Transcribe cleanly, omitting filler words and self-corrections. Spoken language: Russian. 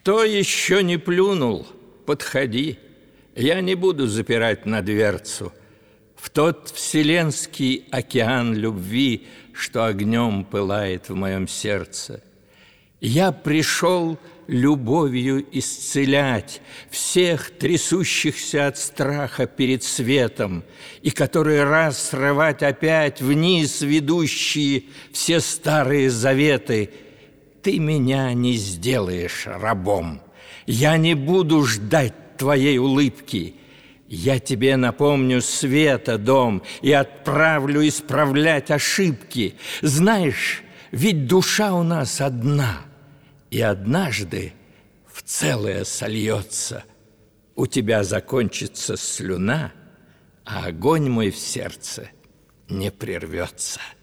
Кто еще не плюнул, подходи. Я не буду запирать на дверцу в тот вселенский океан любви, что огнем пылает в моем сердце. Я пришел любовью исцелять всех трясущихся от страха перед светом, и который раз срывать опять вниз ведущие все старые заветы. Ты меня не сделаешь рабом, я не буду ждать твоей улыбки. Я тебе напомню света дом и отправлю исправлять ошибки. Знаешь, ведь душа у нас одна, и однажды в целое сольется. У тебя закончится слюна, а огонь мой в сердце не прервется.